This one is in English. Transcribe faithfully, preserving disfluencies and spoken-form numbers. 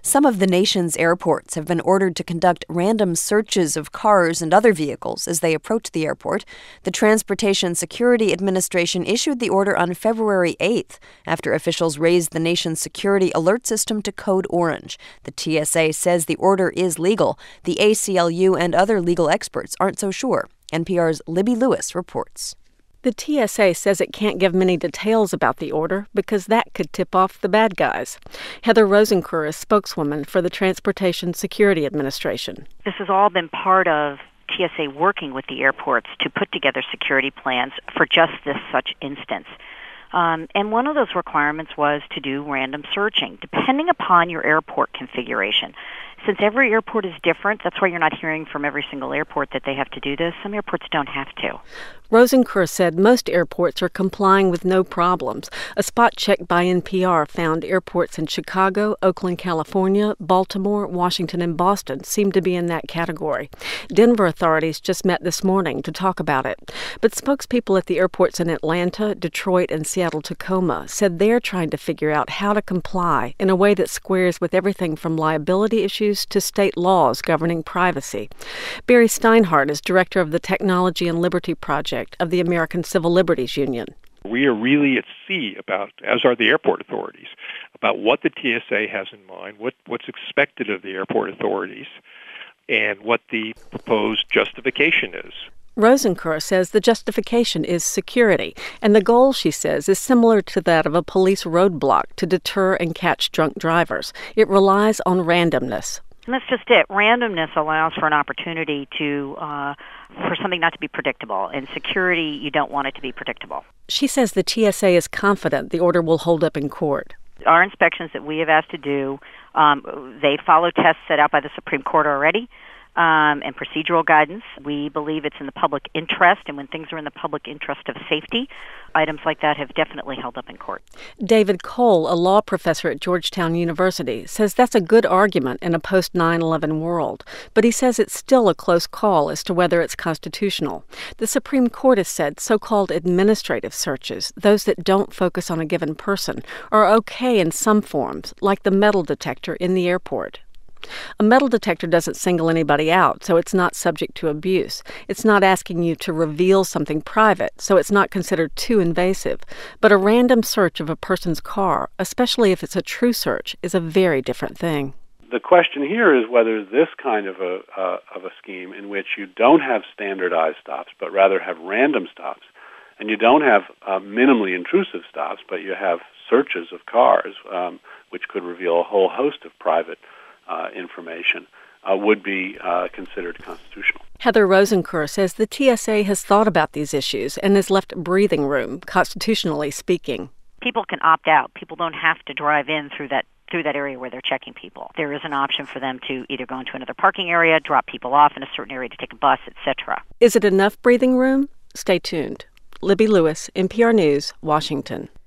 Some of the nation's airports have been ordered to conduct random searches of cars and other vehicles as they approach the airport. The Transportation Security Administration issued the order on February eighth after officials raised the nation's security alert system to code orange. The T S A says the order is legal. The A C L U and other legal experts aren't so sure. N P R's Libby Lewis reports. The T S A says it can't give many details about the order because that could tip off the bad guys. Heather Rosenker is spokeswoman for the Transportation Security Administration. This has all been part of T S A working with the airports to put together security plans for just this such instance. Um, and one of those requirements was to do random searching, depending upon your airport configuration. Since every airport is different, that's why you're not hearing from every single airport that they have to do this. Some airports don't have to. Rosenker said most airports are complying with no problems. A spot check by N P R found airports in Chicago, Oakland, California, Baltimore, Washington, and Boston seem to be in that category. Denver authorities just met this morning to talk about it. But spokespeople at the airports in Atlanta, Detroit, and Seattle-Tacoma said they're trying to figure out how to comply in a way that squares with everything from liability issues to state laws governing privacy. Barry Steinhardt is director of the Technology and Liberty Project of the American Civil Liberties Union. We are really at sea about, as are the airport authorities, about what the T S A has in mind, what, what's expected of the airport authorities, and what the proposed justification is. Rosenker says the justification is security, and the goal, she says, is similar to that of a police roadblock to deter and catch drunk drivers. It relies on randomness. And that's just it. Randomness allows for an opportunity to uh, for something not to be predictable. In security, you don't want it to be predictable. She says the T S A is confident the order will hold up in court. Our inspections that we have asked to do, um, they follow tests set out by the Supreme Court already. Um, and procedural guidance. We believe it's in the public interest, and when things are in the public interest of safety, items like that have definitely held up in court. David Cole, a law professor at Georgetown University, says that's a good argument in a post nine eleven world, but he says it's still a close call as to whether it's constitutional. The Supreme Court has said so-called administrative searches, those that don't focus on a given person, are okay in some forms, like the metal detector in the airport. A metal detector doesn't single anybody out, so it's not subject to abuse. It's not asking you to reveal something private, so it's not considered too invasive. But a random search of a person's car, especially if it's a true search, is a very different thing. The question here is whether this kind of a uh, of a scheme in which you don't have standardized stops, but rather have random stops, and you don't have uh, minimally intrusive stops, but you have searches of cars, um, which could reveal a whole host of private Uh, information, uh, would be uh, considered constitutional. Heather Rosenker says the T S A has thought about these issues and has left breathing room, constitutionally speaking. People can opt out. People don't have to drive in through that through that area where they're checking people. There is an option for them to either go into another parking area, drop people off in a certain area to take a bus, et cetera. Is it enough breathing room? Stay tuned. Libby Lewis, N P R News, Washington.